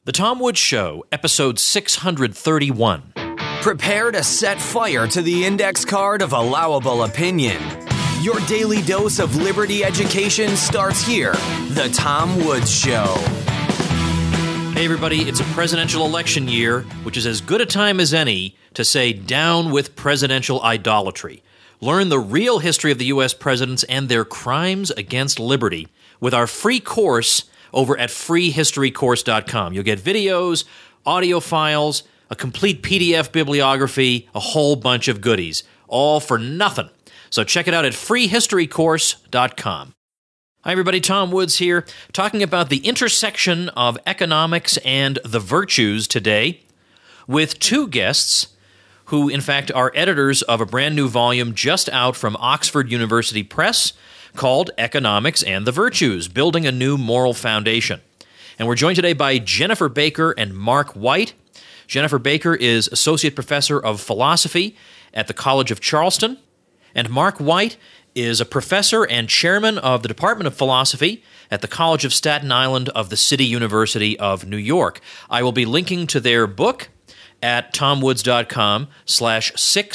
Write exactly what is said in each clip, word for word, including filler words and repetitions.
The Tom Woods Show, episode six hundred thirty-one. Prepare to set fire to the index card of allowable opinion. Your daily dose of liberty education starts here. The Tom Woods Show. Hey everybody, it's a presidential election year, which is as good a time as any to say down with presidential idolatry. Learn the real history of the U S presidents and their crimes against liberty with our free course over at free history course dot com. You'll get videos, audio files, a complete P D F bibliography, a whole bunch of goodies, all for nothing. So check it out at free history course dot com. Hi everybody, Tom Woods here, talking about the intersection of economics and the virtues today with two guests who, in fact, are editors of a brand new volume just out from Oxford University Press called Economics and the Virtues, Building a New Moral Foundation. And we're joined today by Jennifer Baker and Mark White. Jennifer Baker is Associate Professor of Philosophy at the College of Charleston, and Mark White is a professor and chairman of the Department of Philosophy at the College of Staten Island of the City University of New York. I will be linking to their book at tomwoods.com slash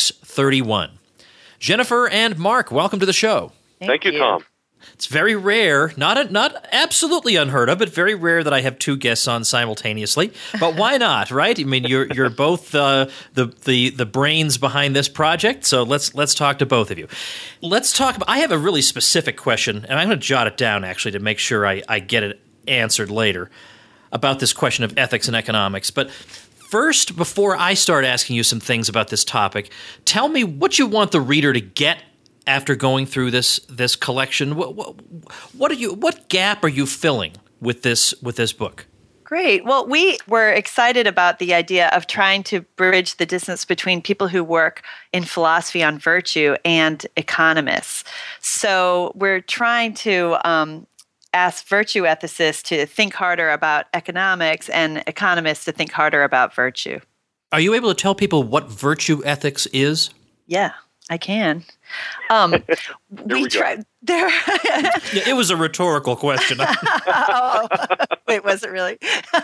631. Jennifer and Mark, welcome to the show. Thank, Thank you, you, Tom. It's very rare, not a, not absolutely unheard of, but very rare that I have two guests on simultaneously. But why not, right? I mean, you're you're both uh, the the the brains behind this project, so let's let's talk to both of you. Let's talk about. I have a really specific question, and I'm going to jot it down actually to make sure I, I get it answered later about this question of ethics and economics. But first, before I start asking you some things about this topic, tell me what you want the reader to get after going through this this collection. What, what, what are you? What gap are you filling with this with this book? Great. Well, we were excited about the idea of trying to bridge the distance between people who work in philosophy on virtue and economists. So we're trying to um, ask virtue ethicists to think harder about economics and economists to think harder about virtue. Are you able to tell people what virtue ethics is? Yeah, I can. Um, we, we tried there. Yeah, it was a rhetorical question. Oh, wait, was it really?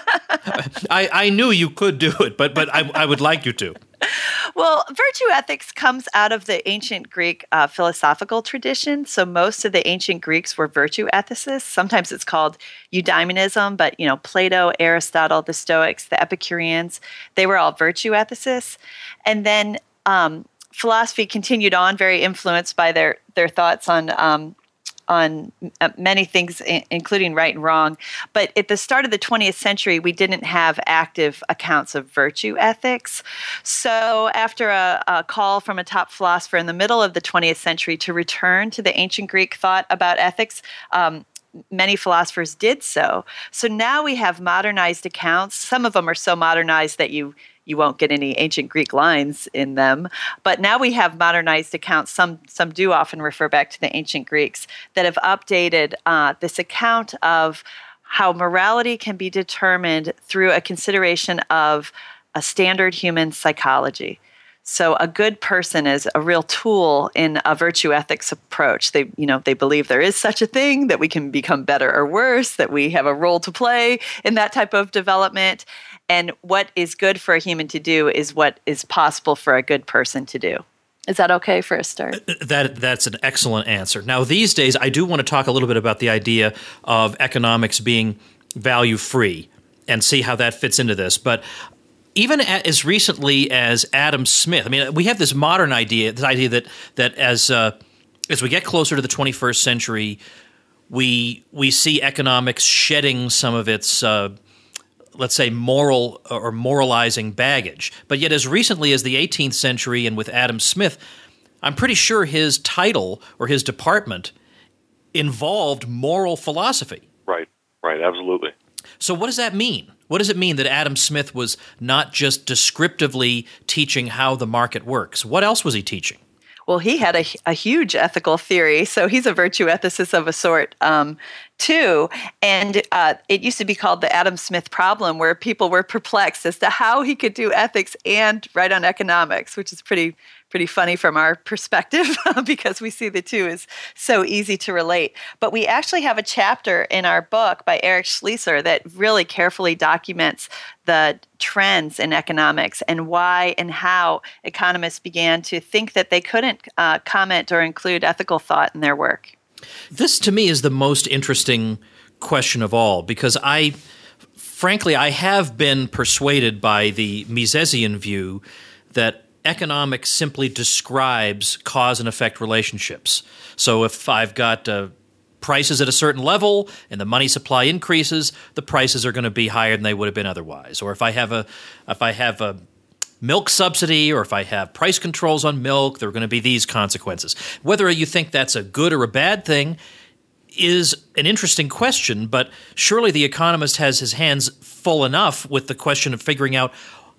I, I knew you could do it, but but I, I would like you to. Well, virtue ethics comes out of the ancient Greek uh, philosophical tradition. So most of the ancient Greeks were virtue ethicists. Sometimes it's called eudaimonism, but you know, Plato, Aristotle, the Stoics, the Epicureans, they were all virtue ethicists. And then um, philosophy continued on, very influenced by their their thoughts on um, on many things, including right and wrong. But at the start of the twentieth century, we didn't have active accounts of virtue ethics. So after a, a call from a top philosopher in the middle of the twentieth century to return to the ancient Greek thought about ethics, um, many philosophers did so. So now we have modernized accounts. Some of them are so modernized that you you won't get any ancient Greek lines in them. But now we have modernized accounts. Some some do often refer back to the ancient Greeks that have updated uh, this account of how morality can be determined through a consideration of a standard human psychology. So a good person is a real tool in a virtue ethics approach. They, you know, they believe there is such a thing, that we can become better or worse, that we have a role to play in that type of development. And what is good for a human to do is what is possible for a good person to do. Is that okay for a start? That that's an excellent answer. Now, these days, I do want to talk a little bit about the idea of economics being value-free and see how that fits into this. But even as recently as Adam Smith, I mean, we have this modern idea, this idea that that as uh, as we get closer to the twenty-first century, we we see economics shedding some of its uh, let's say, moral or moralizing baggage. But yet as recently as the eighteenth century and with Adam Smith, I'm pretty sure his title or his department involved moral philosophy. Right, right, absolutely. So what does that mean? What does it mean that Adam Smith was not just descriptively teaching how the market works? What else was he teaching? Well, he had a, a huge ethical theory, so he's a virtue ethicist of a sort um, too. And uh, it used to be called the Adam Smith problem, where people were perplexed as to how he could do ethics and write on economics, which is pretty pretty funny from our perspective because we see the two as so easy to relate. But we actually have a chapter in our book by Eric Schlieser that really carefully documents the trends in economics and why and how economists began to think that they couldn't uh, comment or include ethical thought in their work. This, to me, is the most interesting question of all, because I, frankly, I have been persuaded by the Misesian view that economics simply describes cause and effect relationships. So if I've got uh, prices at a certain level and the money supply increases, the prices are going to be higher than they would have been otherwise. Or if I have a if I have a milk subsidy, or if I have price controls on milk, there are going to be these consequences. Whether you think that's a good or a bad thing is an interesting question, but surely the economist has his hands full enough with the question of figuring out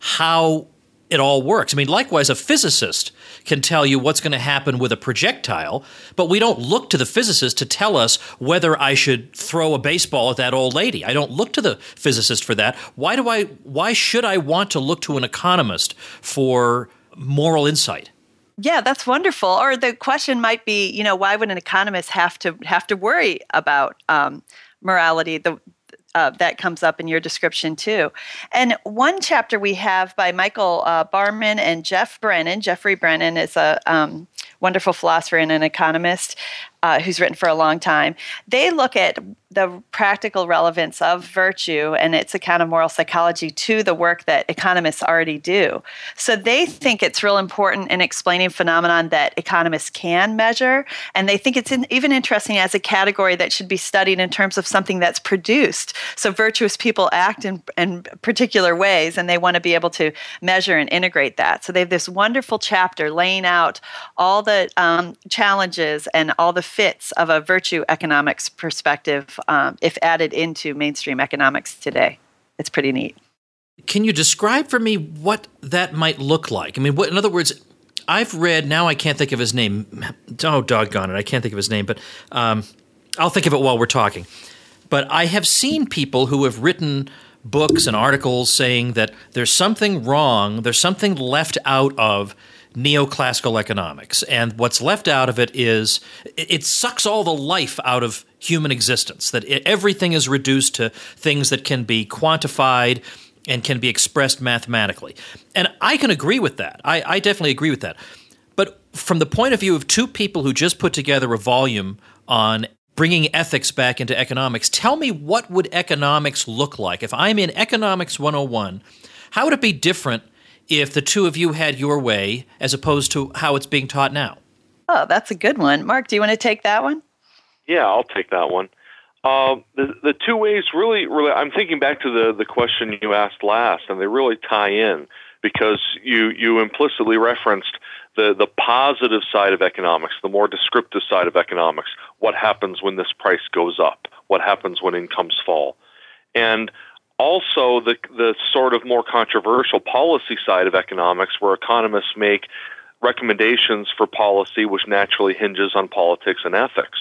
how it all works. I mean, likewise, a physicist can tell you what's going to happen with a projectile, but we don't look to the physicist to tell us whether I should throw a baseball at that old lady. I don't look to the physicist for that. Why do I? Why should I want to look to an economist for moral insight? Yeah, that's wonderful. Or the question might be, you know, why would an economist have to have to worry about um, morality? The Uh, that comes up in your description too. And one chapter we have by Michael uh, Barman and Jeff Brennan. Jeffrey Brennan is a um, wonderful philosopher and an economist uh, who's written for a long time. They look at the practical relevance of virtue and its account of moral psychology to the work that economists already do. So they think it's real important in explaining phenomenon that economists can measure, and they think it's in, even interesting as a category that should be studied in terms of something that's produced. So virtuous people act in, in particular ways, and they want to be able to measure and integrate that. So they have this wonderful chapter laying out all the um, challenges and all the fits of a virtue economics perspective um, if added into mainstream economics today. It's pretty neat. Can you describe for me what that might look like? I mean, what, in other words, I've read, now I can't think of his name. Oh, doggone it, I can't think of his name, but um, I'll think of it while we're talking. But I have seen people who have written books and articles saying that there's something wrong, there's something left out of neoclassical economics. And what's left out of it is it, it sucks all the life out of human existence, that it, everything is reduced to things that can be quantified and can be expressed mathematically. And I can agree with that. I, I definitely agree with that. But from the point of view of two people who just put together a volume on bringing ethics back into economics, tell me, what would economics look like? If I'm in Economics one oh one, how would it be different if the two of you had your way as opposed to how it's being taught now? Oh, that's a good one. Mark, do you want to take that one? Yeah, I'll take that one. Uh, the, the two ways really, really, I'm thinking back to the, the question you asked last, and they really tie in because you, you implicitly referenced the, the positive side of economics, the more descriptive side of economics. What happens when this price goes up? What happens when incomes fall? And also the the sort of more controversial policy side of economics, where economists make recommendations for policy which naturally hinges on politics and ethics.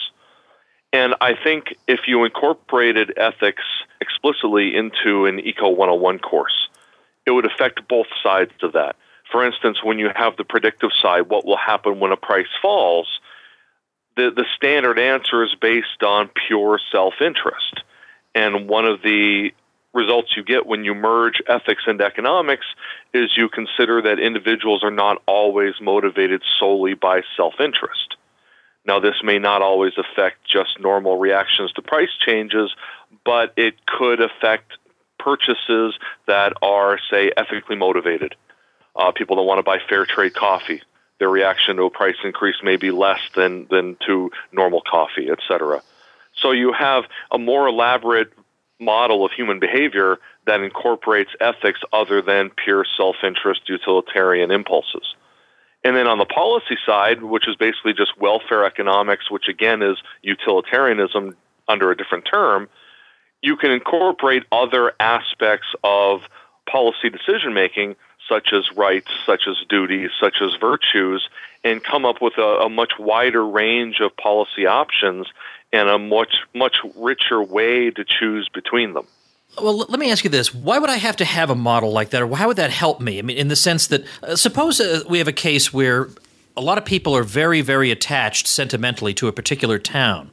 And I think if you incorporated ethics explicitly into an Eco one oh one course, it would affect both sides of that. For instance, when you have the predictive side, what will happen when a price falls, the, the standard answer is based on pure self-interest. And one of the results you get when you merge ethics and economics is you consider that individuals are not always motivated solely by self-interest. Now, this may not always affect just normal reactions to price changes, but it could affect purchases that are, say, ethically motivated. Uh, people don't want to buy fair trade coffee. Their reaction to a price increase may be less than, than to normal coffee, et cetera. So you have a more elaborate model of human behavior that incorporates ethics other than pure self-interest utilitarian impulses. And then on the policy side, which is basically just welfare economics, which again is utilitarianism under a different term, you can incorporate other aspects of policy decision-making, such as rights, such as duties, such as virtues, and come up with a, a much wider range of policy options and a much, much richer way to choose between them. Well, let me ask you this. Why would I have to have a model like that, or how would that help me? I mean, in the sense that, uh, suppose uh, we have a case where a lot of people are very, very attached sentimentally to a particular town.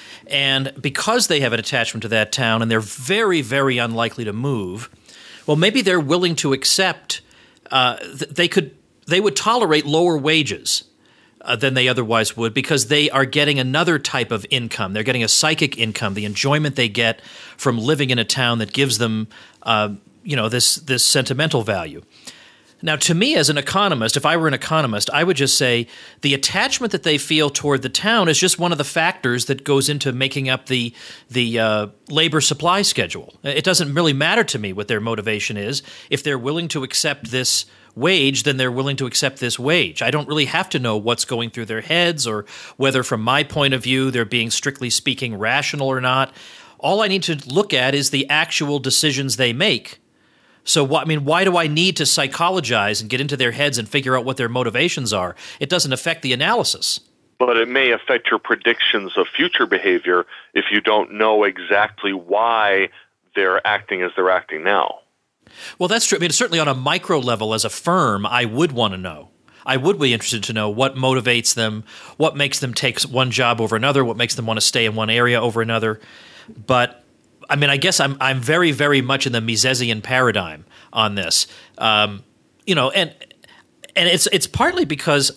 And because they have an attachment to that town and they're very, very unlikely to move, well, maybe they're willing to accept, uh, th- they could, they would tolerate lower wages Uh, than they otherwise would, because they are getting another type of income. They're getting a psychic income, the enjoyment they get from living in a town that gives them, uh, you know, this this sentimental value. Now, to me as an economist, if I were an economist, I would just say the attachment that they feel toward the town is just one of the factors that goes into making up the the uh, labor supply schedule. It doesn't really matter to me what their motivation is. If they're willing to accept this wage, then they're willing to accept this wage. I don't really have to know what's going through their heads or whether, from my point of view, they're being strictly speaking rational or not. All I need to look at is the actual decisions they make. So, wh- I mean, why do I need to psychologize and get into their heads and figure out what their motivations are? It doesn't affect the analysis. But it may affect your predictions of future behavior if you don't know exactly why they're acting as they're acting now. Well, that's true. I mean, certainly on a micro level as a firm, I would want to know. I would be interested to know what motivates them, what makes them take one job over another, what makes them want to stay in one area over another. But, I mean, I guess I'm I'm very, very much in the Misesian paradigm on this. Um, you know, and and it's it's partly because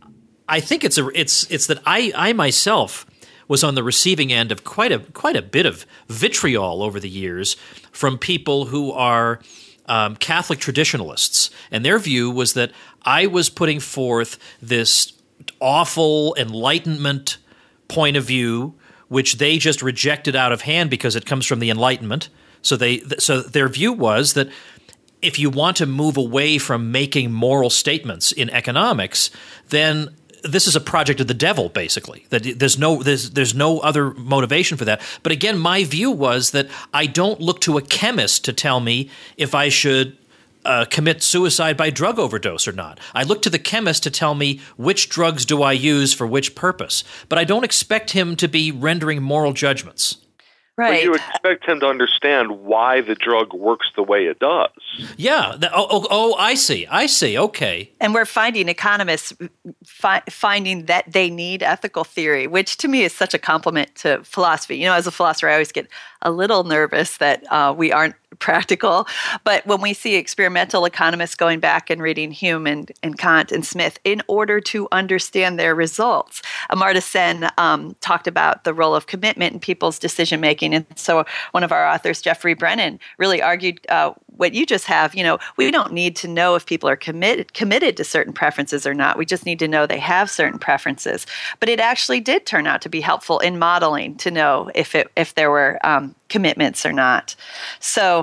I think it's a it's it's that I I myself was on the receiving end of quite a quite a bit of vitriol over the years from people who are Um, Catholic traditionalists, and their view was that I was putting forth this awful Enlightenment point of view, which they just rejected out of hand because it comes from the Enlightenment. So they, so their view was that if you want to move away from making moral statements in economics, then this is a project of the devil, basically. That there's no there's there's no other motivation for that. But again, my view was that I don't look to a chemist to tell me if I should uh, commit suicide by drug overdose or not. I look to the chemist to tell me which drugs do I use for which purpose. But I don't expect him to be rendering moral judgments. Right. But you expect him to understand why the drug works the way it does. Yeah. The, oh, oh, oh, I see. I see. Okay. And we're finding economists fi- finding that they need ethical theory, which to me is such a compliment to philosophy. You know, as a philosopher, I always get a little nervous that uh, we aren't practical. But when we see experimental economists going back and reading Hume and, and Kant and Smith in order to understand their results, Amartya Sen um, talked about the role of commitment in people's decision making. And so one of our authors, Jeffrey Brennan, really argued uh, what you just have. You know, we don't need to know if people are committed committed to certain preferences or not. We just need to know they have certain preferences. But it actually did turn out to be helpful in modeling to know if it if there were um, commitments or not. So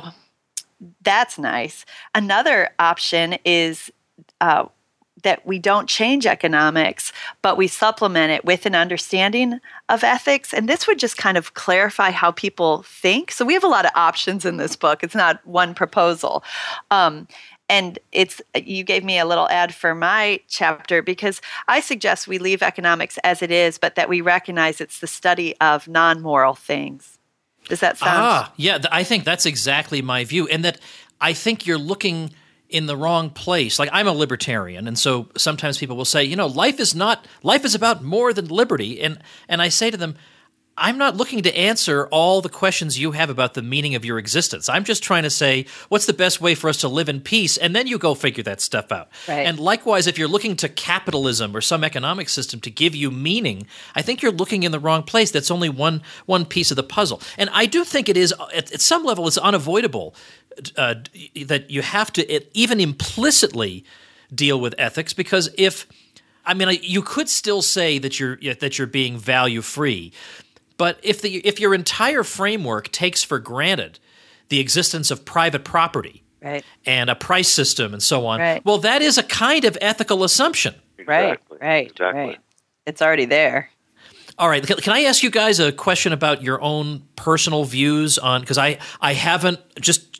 that's nice. Another option is uh, that we don't change economics, but we supplement it with an understanding of ethics. And this would just kind of clarify how people think. So we have a lot of options in this book. It's not one proposal. Um, and it's you gave me a little ad for my chapter because I suggest we leave economics as it is, but that we recognize it's the study of non-moral things. Does that sound? Ah, yeah, th- I think that's exactly my view. And that I think you're looking in the wrong place. Like, I'm a libertarian, and so sometimes people will say, you know, life is not life is about more than liberty. And and I say to them, I'm not looking to answer all the questions you have about the meaning of your existence. I'm just trying to say, what's the best way for us to live in peace? And then you go figure that stuff out. Right. And likewise, if you're looking to capitalism or some economic system to give you meaning, I think you're looking in the wrong place. That's only one one piece of the puzzle. And I do think it is, at, at some level, it's unavoidable uh, that you have to it, even implicitly deal with ethics, because if, I mean, you could still say that you're that you're being value-free. But if the if your entire framework takes for granted the existence of private property, right, and a price system and so on, right, well, that is a kind of ethical assumption. Exactly. Right, right, exactly. right. It's already there. All right. Can I ask you guys a question about your own personal views on – because I, I haven't – just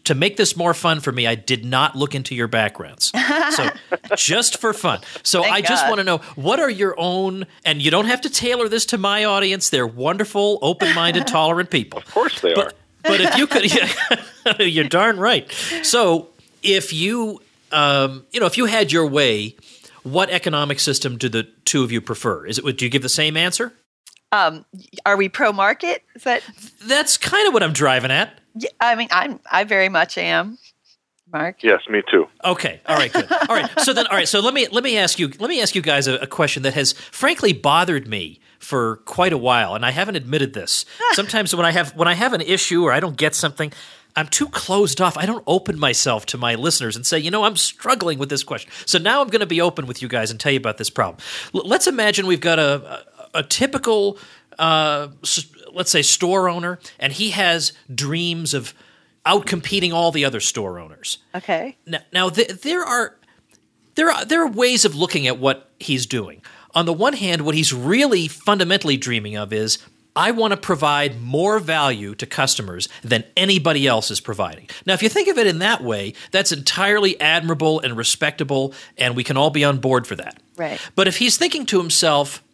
to make this more fun for me, I did not look into your backgrounds. So just for fun. So Thank I just God. want to know, what are your own, and you don't have to tailor this to my audience. They're wonderful, open-minded, tolerant people. Of course they but, are. But if you could, yeah, you're darn right. So if you, um, you know, if you had your way, what economic system do the two of you prefer? Is it? Do you give the same answer? Um, are we pro-market? Is that? That's kind of what I'm driving at. Yeah, I mean, I'm. I very much am. Mark. Yes, me too. Okay. All right. Good. All right. So then, all right. So let me let me ask you let me ask you guys a, a question that has frankly bothered me for quite a while, and I haven't admitted this. Sometimes when I have when I have an issue or I don't get something, I'm too closed off. I don't open myself to my listeners and say, you know, I'm struggling with this question. So now I'm going to be open with you guys and tell you about this problem. L- let's imagine we've got a a, a typical, uh, s- let's say, store owner, and he has dreams of outcompeting all the other store owners. Okay. Now, now th- there are there are there are ways of looking at what he's doing. On the one hand, what he's really fundamentally dreaming of is, I want to provide more value to customers than anybody else is providing. Now, if you think of it in that way, that's entirely admirable and respectable, and we can all be on board for that. Right. But if he's thinking to himself,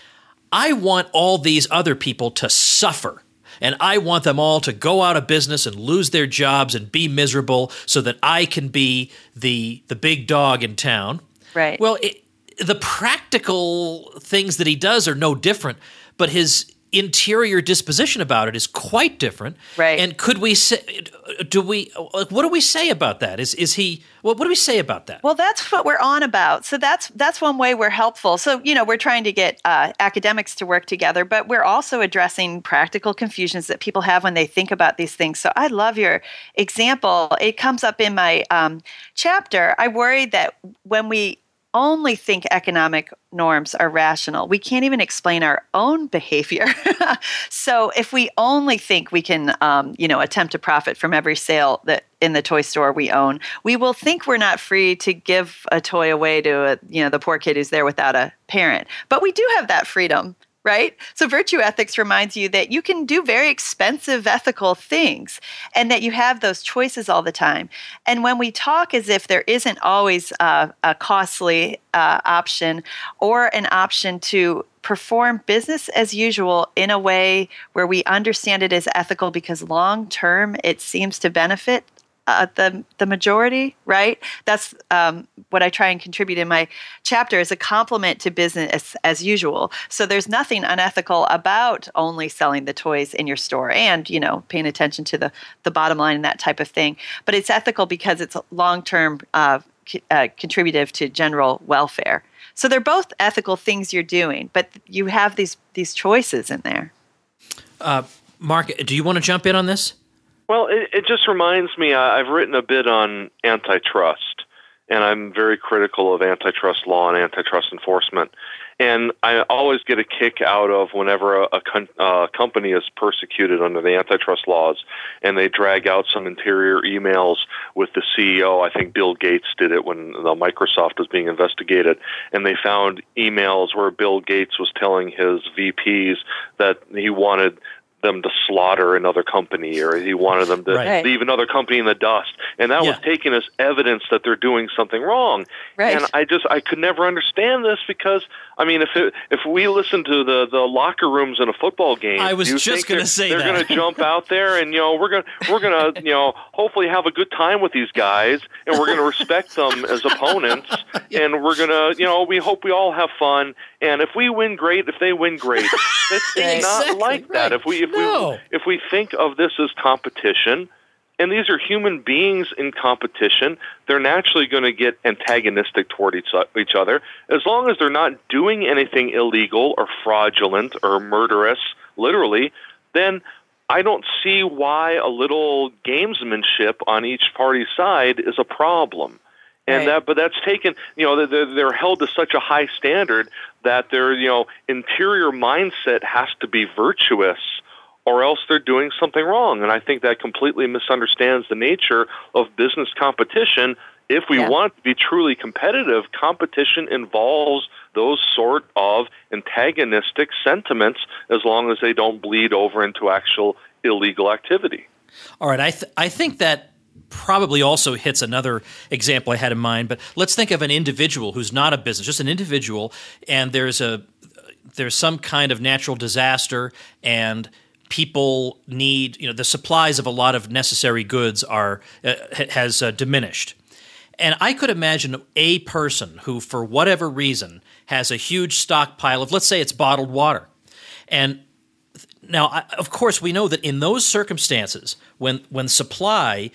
I want all these other people to suffer, and I want them all to go out of business and lose their jobs and be miserable so that I can be the the big dog in town. Right. Well, it, the practical things that he does are no different, but his interior disposition about it is quite different. Right. And could we say, do we, like, what do we say about that? Is is he, what, what do we say about that? Well, that's what we're on about. So that's that's one way we're helpful. So, you know, we're trying to get uh, academics to work together, but we're also addressing practical confusions that people have when they think about these things. So I love your example. It comes up in my um, chapter. I worry that when we only think economic norms are rational, we can't even explain our own behavior. So if we only think we can, um, you know, attempt to profit from every sale that in the toy store we own, we will think we're not free to give a toy away to a, you know, the poor kid who's there without a parent. But we do have that freedom. Right? So virtue ethics reminds you that you can do very expensive ethical things and that you have those choices all the time. And when we talk as if there isn't always uh, a costly uh, option or an option to perform business as usual in a way where we understand it as ethical because long term it seems to benefit Uh, the the majority, right? That's um, what I try and contribute in my chapter as a complement to business as, as usual. So there's nothing unethical about only selling the toys in your store and, you know, paying attention to the, the bottom line and that type of thing. But it's ethical because it's long-term uh, c- uh, contributive to general welfare. So they're both ethical things you're doing, but you have these these choices in there. Uh, Mark, do you want to jump in on this? Well, it, it just reminds me, I, I've written a bit on antitrust, and I'm very critical of antitrust law and antitrust enforcement. And I always get a kick out of whenever a, a con- uh, company is persecuted under the antitrust laws, and they drag out some interior emails with the C E O. I think Bill Gates did it when the Microsoft was being investigated, and they found emails where Bill Gates was telling his V Ps that he wanted them to slaughter another company, or he wanted them to Right. leave another company in the dust, and that Yeah. was taken as evidence that they're doing something wrong. Right. And I just I could never understand this because I mean, if it, if we listen to the, the locker rooms in a football game, I was do you just think gonna they're- say they're that. going to jump out there and you know we're going we're going to you know hopefully have a good time with these guys, and we're going to respect them as opponents, and we're going to you know we hope we all have fun, and if we win, great. If they win, great. It's Right. not Exactly like that. right. If we if No. we if we think of this as competition, and these are human beings in competition, they're naturally going to get antagonistic toward each, each other. As long as they're not doing anything illegal or fraudulent or murderous, literally, then I don't see why a little gamesmanship on each party's side is a problem. And Right. that, but that's taken, you know, they're, they're held to such a high standard that their, you know, interior mindset has to be virtuous, or else they're doing something wrong. And I think that completely misunderstands the nature of business competition. If we Yeah. want to be truly competitive, competition involves those sort of antagonistic sentiments as long as they don't bleed over into actual illegal activity. All right, I th- I think that probably also hits another example I had in mind. But let's think of an individual who's not a business, just an individual, and there's a there's some kind of natural disaster, and people need, you know, the supplies of a lot of necessary goods are uh, has uh, diminished. And I could imagine a person who, for whatever reason, has a huge stockpile of, let's say it's bottled water. And now, I, of course, we know that in those circumstances, when when supply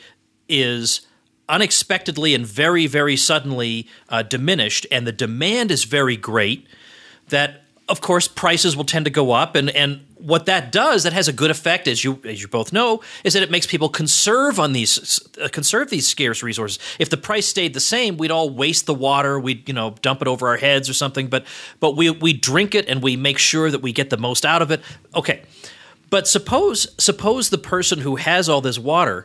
is unexpectedly and very, very suddenly uh, diminished, and the demand is very great, that, of course, prices will tend to go up. And, and what that does, that has a good effect, as you as you both know, is that it makes people conserve on these uh, conserve these scarce resources. If the price stayed the same, we'd all waste the water, we'd, you know, dump it over our heads or something. But but we we drink it and we make sure that we get the most out of it. Okay, but suppose suppose the person who has all this water,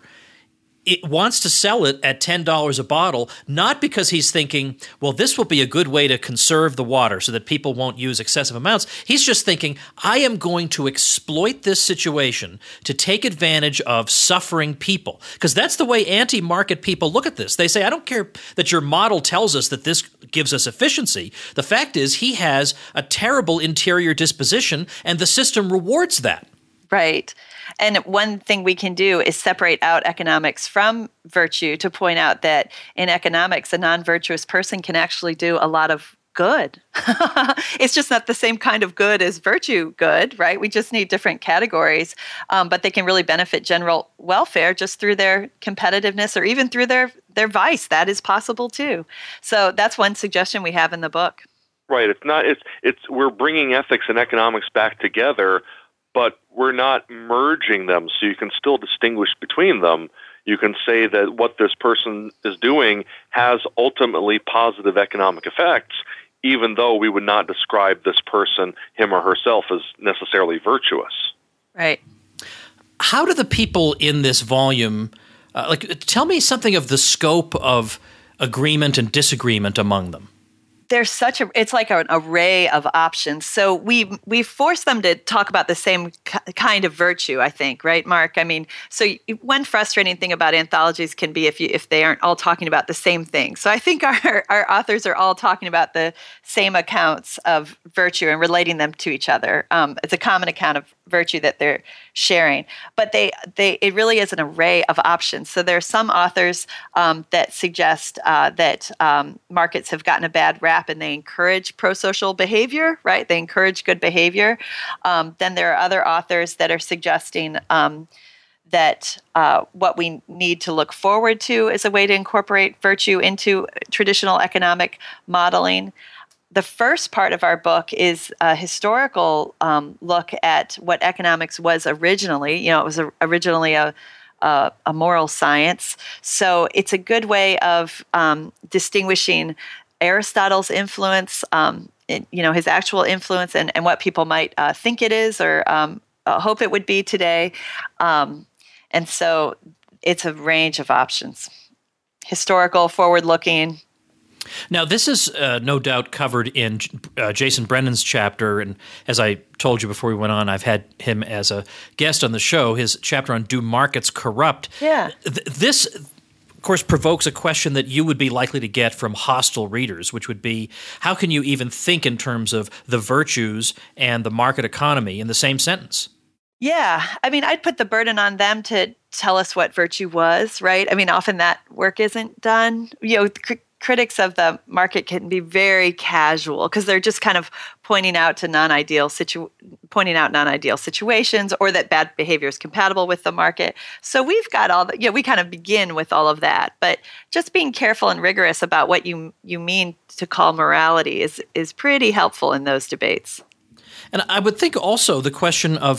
it wants to sell it at ten dollars a bottle, not because he's thinking, well, this will be a good way to conserve the water so that people won't use excessive amounts. He's just thinking, I am going to exploit this situation to take advantage of suffering people. Because that's the way anti-market people look at this. They say, I don't care that your model tells us that this gives us efficiency. The fact is he has a terrible interior disposition, and the system rewards that. Right. And one thing we can do is separate out economics from virtue to point out that in economics, a non-virtuous person can actually do a lot of good. It's just not the same kind of good as virtue good, right? We just need different categories, um, but they can really benefit general welfare just through their competitiveness or even through their, their vice. That is possible too. So that's one suggestion we have in the book. Right. It's not. It's it's we're bringing ethics and economics back together, but we're not merging them, so you can still distinguish between them. You can say that what this person is doing has ultimately positive economic effects, even though we would not describe this person, him or herself, as necessarily virtuous. Right. How do the people in this volume, uh, like, tell me something of the scope of agreement and disagreement among them? There's such a, it's like an array of options. So we we force them to talk about the same k- kind of virtue, I think, right, Mark? I mean, so one frustrating thing about anthologies can be if you if they aren't all talking about the same thing. So I think our, our authors are all talking about the same accounts of virtue and relating them to each other. Um, it's a common account of virtue that they're sharing, but they they it really is an array of options. So there are some authors um, that suggest uh, that um, markets have gotten a bad rap and they encourage pro-social behavior, right? They encourage good behavior. Um, then there are other authors that are suggesting um, that uh, what we need to look forward to is a way to incorporate virtue into traditional economic modeling. The first part of our book is a historical um, look at what economics was originally. You know, it was a, originally a, a, a moral science. So it's a good way of um, distinguishing Aristotle's influence, um, in, you know, his actual influence, and, and what people might uh, think it is or um, uh, hope it would be today. Um, and so it's a range of options: historical, forward-looking. Now, this is uh, no doubt covered in uh, Jason Brennan's chapter, and as I told you before we went on, I've had him as a guest on the show. His chapter on Do Markets Corrupt? Yeah. Th- this, of course, provokes a question that you would be likely to get from hostile readers, which would be, how can you even think in terms of the virtues and the market economy in the same sentence? Yeah. I mean, I'd put the burden on them to tell us what virtue was, right? I mean, often that work isn't done. You know, cr- critics of the market can be very casual because they're just kind of pointing out to non-ideal situ- pointing out non-ideal situations, or that bad behavior is compatible with the market. So we've got all the, yeah, you know, we kind of begin with all of that, but just being careful and rigorous about what you you mean to call morality is is pretty helpful in those debates. And I would think also the question of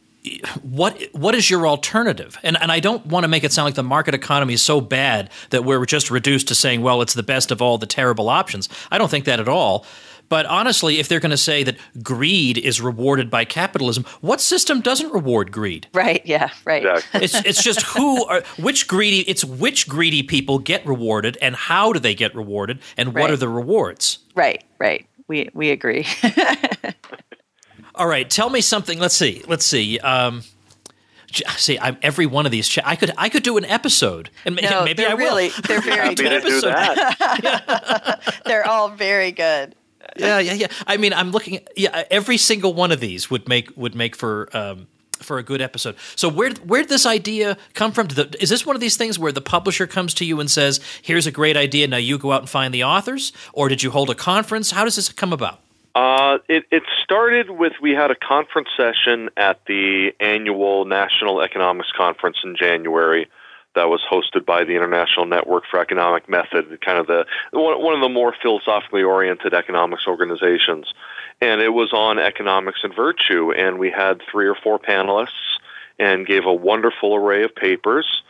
What what is your alternative? And and I don't want to make it sound like the market economy is so bad that we're just reduced to saying, well, it's the best of all the terrible options. I don't think that at all. But honestly, if they're going to say that greed is rewarded by capitalism, what system doesn't reward greed? Right. Yeah. Right. Exactly. It's it's just who are which greedy. It's which greedy people get rewarded, and how do they get rewarded, and what Right. are the rewards? Right. Right. We we agree. All right, tell me something. Let's see. Let's see. Um, See, I'm, every one of these, cha- I could I could do an episode, and no, maybe I really, will. They're very Happy good. to do that. They're all very good. Yeah, yeah, yeah. I mean, I'm looking. Yeah, every single one of these would make would make for um, for a good episode. So where where did this idea come from? Did the, is this one of these things where the publisher comes to you and says, "Here's a great idea. Now you go out and find the authors," or did you hold a conference? How does this come about? Uh, it, it started with, we had a conference session at the annual National Economics Conference in January that was hosted by the International Network for Economic Method, kind of the one, one of the more philosophically oriented economics organizations. And it was on economics and virtue, and we had three or four panelists and gave a wonderful array of papers.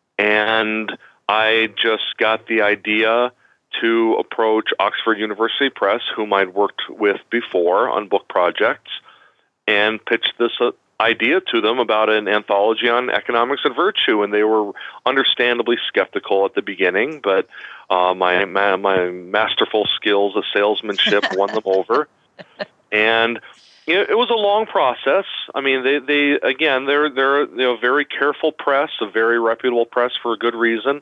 And I just got the idea to approach Oxford University Press, whom I'd worked with before on book projects, and pitched this uh, idea to them about an anthology on economics and virtue. And they were understandably skeptical at the beginning, but uh, my, my my masterful skills of salesmanship won them over. And you know, it was a long process. I mean, they, they again, they're they're you know very careful press, a very reputable press for a good reason.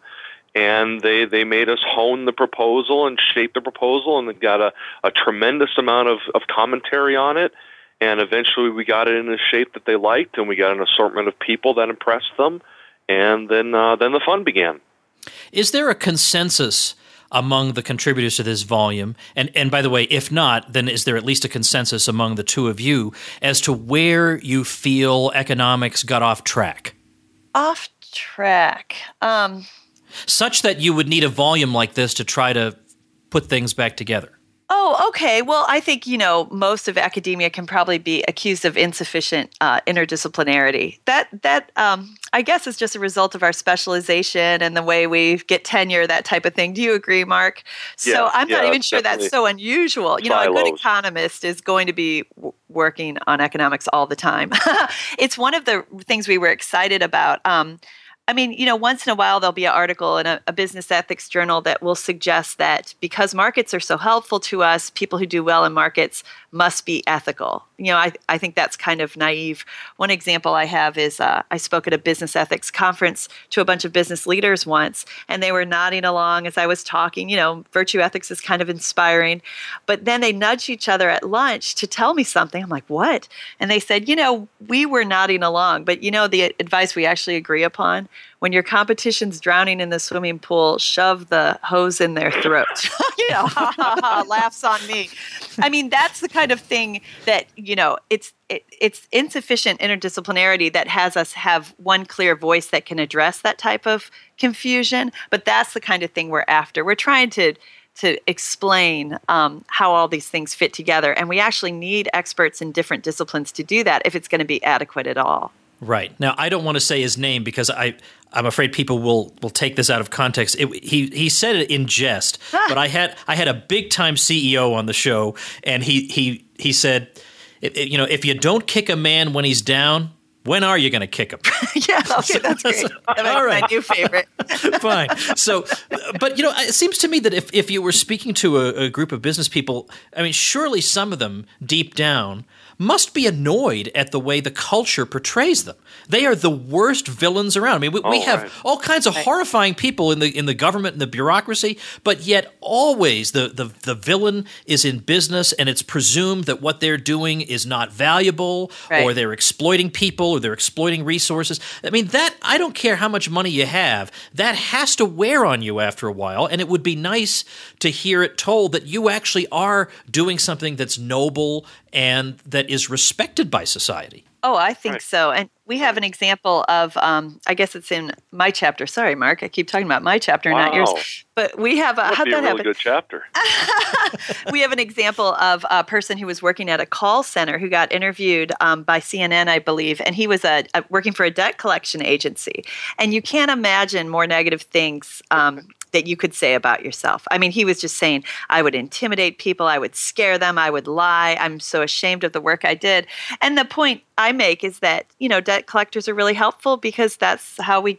And they, they made us hone the proposal and shape the proposal, and they got a, a tremendous amount of, of commentary on it. And eventually we got it in a shape that they liked, and we got an assortment of people that impressed them. And then uh, then the fun began. Is there a consensus among the contributors to this volume? And, and by the way, if not, then is there at least a consensus among the two of you as to where you feel economics got off track? Off track. Um... Such that you would need a volume like this to try to put things back together. Oh, okay. Well, I think, you know, most of academia can probably be accused of insufficient uh, interdisciplinarity. That, that um, I guess, is just a result of our specialization and the way we get tenure, that type of thing. Do you agree, Mark? Yeah, so I'm yeah, not even sure that's so unusual. You know, a good economist is going to be w- working on economics all the time. It's one of the things we were excited about. Um, I mean, you know, once in a while there'll be an article in a, a business ethics journal that will suggest that because markets are so helpful to us, people who do well in markets must be ethical. You know, I, I think that's kind of naive. One example I have is uh, I spoke at a business ethics conference to a bunch of business leaders once, and they were nodding along as I was talking. You know, virtue ethics is kind of inspiring. But then they nudged each other at lunch to tell me something. I'm like, what? And they said, you know, we were nodding along, but you know the advice we actually agree upon? When your competition's drowning in the swimming pool, shove the hose in their throat. You know, ha, ha, ha, laughs on me. I mean, that's the kind of thing that, you know, it's it, it's insufficient interdisciplinarity that has us have one clear voice that can address that type of confusion. But that's the kind of thing we're after. We're trying to to explain um, how all these things fit together. And we actually need experts in different disciplines to do that if it's going to be adequate at all. Right. Now, I don't want to say his name because I, I'm afraid people will, will take this out of context. It, he he said it in jest, but I had I had a big time C E O on the show, and he he he said, it, it, you know, if you don't kick a man when he's down, when are you going to kick him? Yeah, okay, that's great. That's All right. my new favorite. Fine. So, but you know, it seems to me that if if you were speaking to a, a group of business people, I mean, surely some of them deep down must be annoyed at the way the culture portrays them. They are the worst villains around. I mean, we, oh, we have right. all kinds of right. horrifying people in the in the government and the bureaucracy, but yet always the, the, the villain is in business, and it's presumed that what they're doing is not valuable, right. or they're exploiting people, or they're exploiting resources. I mean, that I don't care how much money you have, that has to wear on you after a while, and it would be nice to hear it told that you actually are doing something that's noble and that is respected by society. Oh, I think right. so. And we have an example of, um, I guess it's in my chapter. Sorry, Mark, I keep talking about my chapter, wow. not yours. But we have a, how'd be that a really happen? good chapter. We have an example of a person who was working at a call center who got interviewed um, by C N N, I believe, and he was a, a, working for a debt collection agency. And you can't imagine more negative things um, that you could say about yourself. I mean, he was just saying, I would intimidate people, I would scare them, I would lie, I'm so ashamed of the work I did. And the point I make is that, you know, debt collectors are really helpful because that's how we get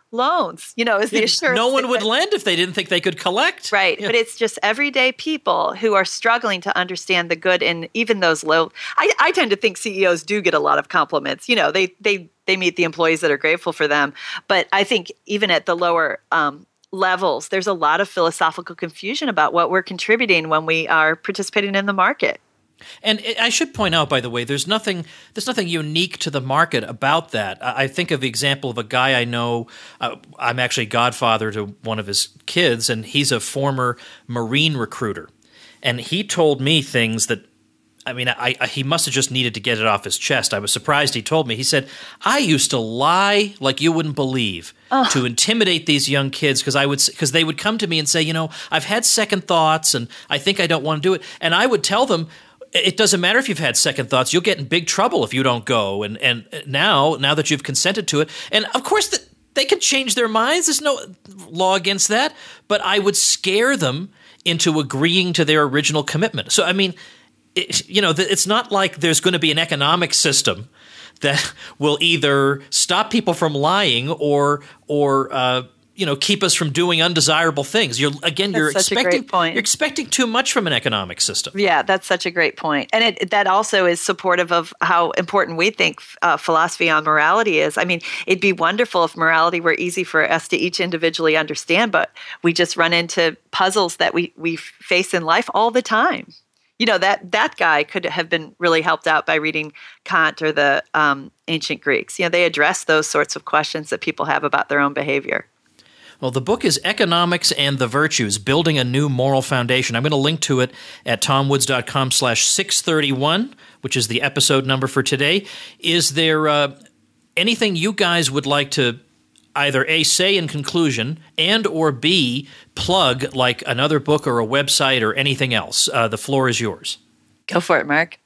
loans, you know, is the assurance. No one would that, lend if they didn't think they could collect. Right. Yeah. But it's just everyday people who are struggling to understand the good in even those low. I, I tend to think C E Os do get a lot of compliments. You know, they they they meet the employees that are grateful for them. But I think even at the lower um, levels, there's a lot of philosophical confusion about what we're contributing when we are participating in the market. And I should point out, by the way, there's nothing there's nothing unique to the market about that. I think of the example of a guy I know. Uh, I'm actually godfather to one of his kids, and he's a former Marine recruiter. And he told me things that, I mean, I, I, he must have just needed to get it off his chest. I was surprised he told me. He said, I used to lie like you wouldn't believe oh. to intimidate these young kids because I would because they would come to me and say, you know, I've had second thoughts and I think I don't want to do it. And I would tell them, it doesn't matter if you've had second thoughts. You'll get in big trouble if you don't go. And and now, now that you've consented to it, and of course the, they can change their minds. There's no law against that. But I would scare them into agreeing to their original commitment. So I mean, it, you know, it's not like there's going to be an economic system that will either stop people from lying or or uh, you know, keep us from doing undesirable things. You're again, that's you're such expecting a great point. You're expecting too much from an economic system. Yeah, that's such a great point. And it, that also is supportive of how important we think uh, philosophy on morality is. I mean, it'd be wonderful if morality were easy for us to each individually understand, but we just run into puzzles that we, we face in life all the time. You know, that that guy could have been really helped out by reading Kant or the um, ancient Greeks. You know, they address those sorts of questions that people have about their own behavior. Well, the book is Economics and the Virtues, Building a New Moral Foundation. I'm going to link to it at tomwoods.com slash 631, which is the episode number for today. Is there uh, anything you guys would like to either A, say in conclusion, and or B, plug like another book or a website or anything else? Uh, the floor is yours. Go for it, Mark.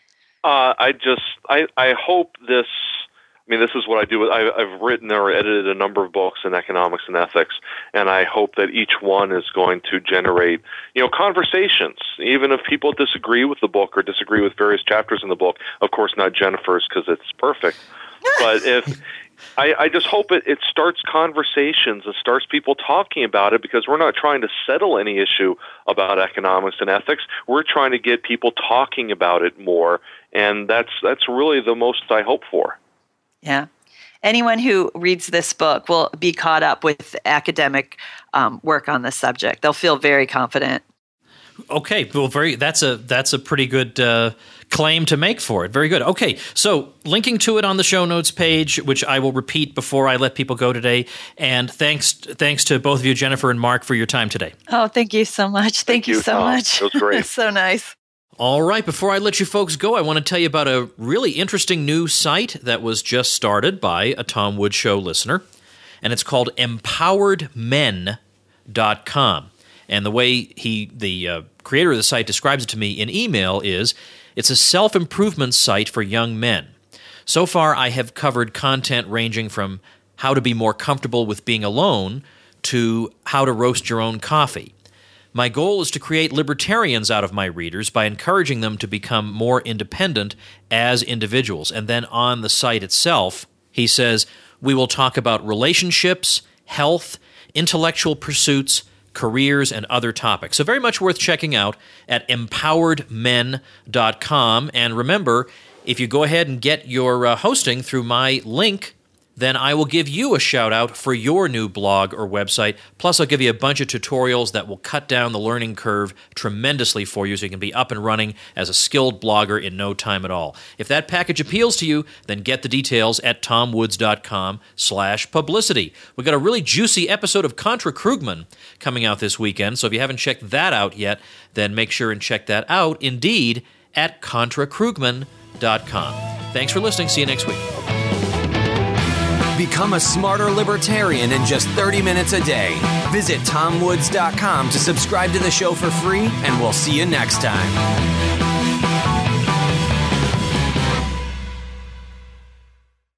Uh, I just, I, I hope this, I mean, this is what I do. I, I've written or edited a number of books in economics and ethics, and I hope that each one is going to generate, you know, conversations. Even if people disagree with the book or disagree with various chapters in the book, of course not Jennifer's because it's perfect. But if I, I just hope it, it starts conversations and starts people talking about it, because we're not trying to settle any issue about economics and ethics. We're trying to get people talking about it more, and that's that's really the most I hope for. Yeah. Anyone who reads this book will be caught up with academic um, work on this subject. They'll feel very confident. Okay, well, very. That's a that's a pretty good uh, claim to make for it. Very good. Okay, so linking to it on the show notes page, which I will repeat before I let people go today. And thanks thanks to both of you, Jennifer and Mark, for your time today. Oh, thank you so much. Thank, Thank you, you so Tom. much. It was great. So nice. All right, before I let you folks go, I want to tell you about a really interesting new site that was just started by a Tom Woods Show listener, and it's called empowered men dot com. And the way he, the uh, creator of the site, describes it to me in email is, it's a self-improvement site for young men. So far, I have covered content ranging from how to be more comfortable with being alone to how to roast your own coffee. My goal is to create libertarians out of my readers by encouraging them to become more independent as individuals. And then on the site itself, he says, we will talk about relationships, health, intellectual pursuits, careers, and other topics. So very much worth checking out at empowered men dot com. And remember, if you go ahead and get your uh, hosting through my link, then I will give you a shout out for your new blog or website. Plus, I'll give you a bunch of tutorials that will cut down the learning curve tremendously for you so you can be up and running as a skilled blogger in no time at all. If that package appeals to you, then get the details at tomwoods.com slash publicity. We've got a really juicy episode of Contra Krugman coming out this weekend, so if you haven't checked that out yet, then make sure and check that out, indeed, at contra krugman dot com. Thanks for listening. See you next week. Become a smarter libertarian in just thirty minutes a day. Visit tom woods dot com to subscribe to the show for free, and we'll see you next time.